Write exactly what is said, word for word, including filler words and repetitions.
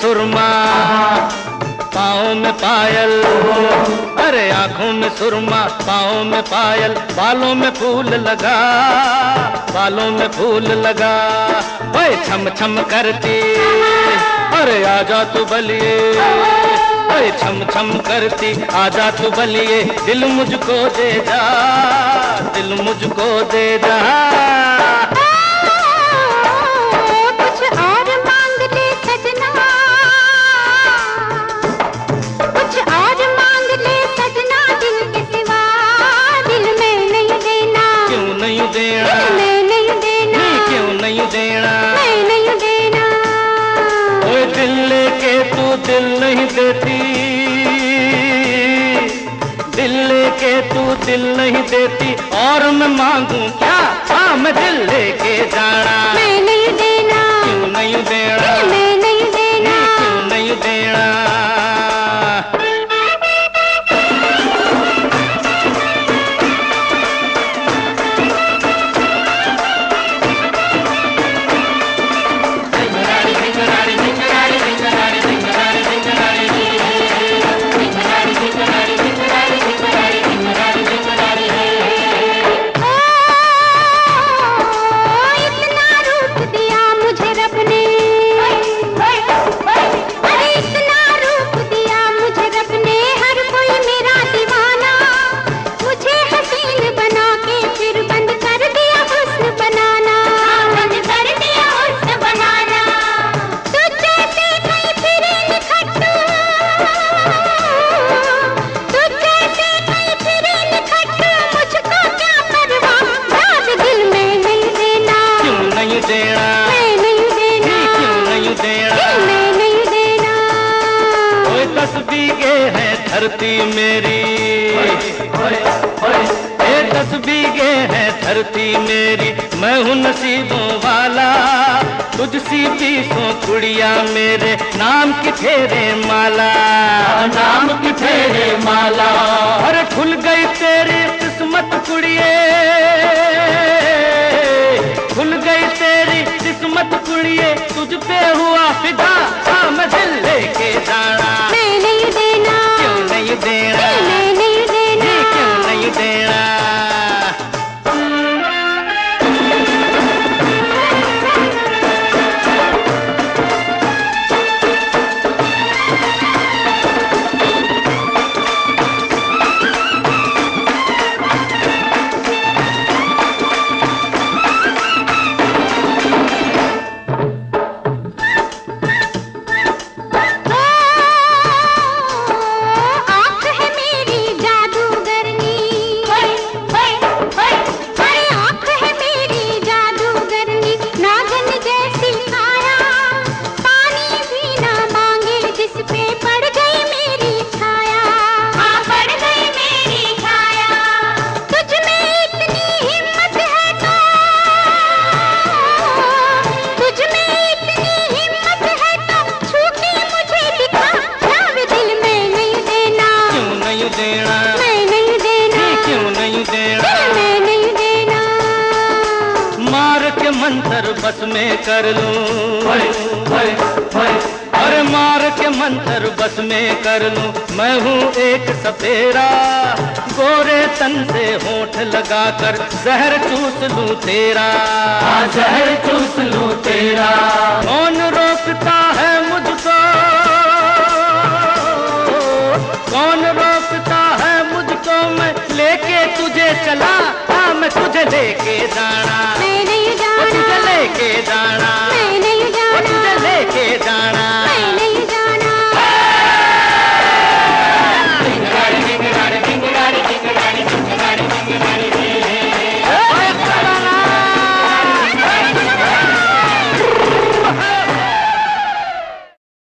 सुरमा, पाँव में पायल, अरे आंखों में सुरमा, पाँव में पायल, बालों में फूल लगा, बालों में फूल लगा। ओए छम छम करती, अरे आजा तू बलिए, ओए छम छम करती, आजा तू बलिए, दिल मुझको दे जा, दिल मुझको दे जा। दिल नहीं देती, दिल लेके तू दिल नहीं देती, और मैं मांगू क्या? हाँ मैं दिल लेके जाना, मैं नहीं देना, क्यों नहीं देना, मैं नहीं देना, क्यों नहीं देना। धरती मेरी, ये दस बीघे है धरती मेरी, मैं हूँ नसीबों वाला, तुझसी बीसों कुड़िया मेरे नाम की फेरे माला, नाम की फेरे माला। अरे खुल गई तेरी किस्मत कुड़िए, खुल गई तेरी किस्मत कुड़िए, तुझ पे हुआ फिदा, हाँ मैं दिल लेके जाना, मैं नहीं देना, क्यों नहीं देना, मैं नहीं देना, क्यों नहीं देना। मंत्र बस में कर लूं, अरे मार के मंत्र बस में कर लूं, मैं हूँ एक सपेरा, गोरे तन से होठ लगाकर जहर चूस लूं तेरा, जहर चूस लूं तेरा। कौन रोकता है मुझको, कौन रोकता है मुझको, मैं लेके तुझे चला, हाँ मैं तुझे लेके जाना,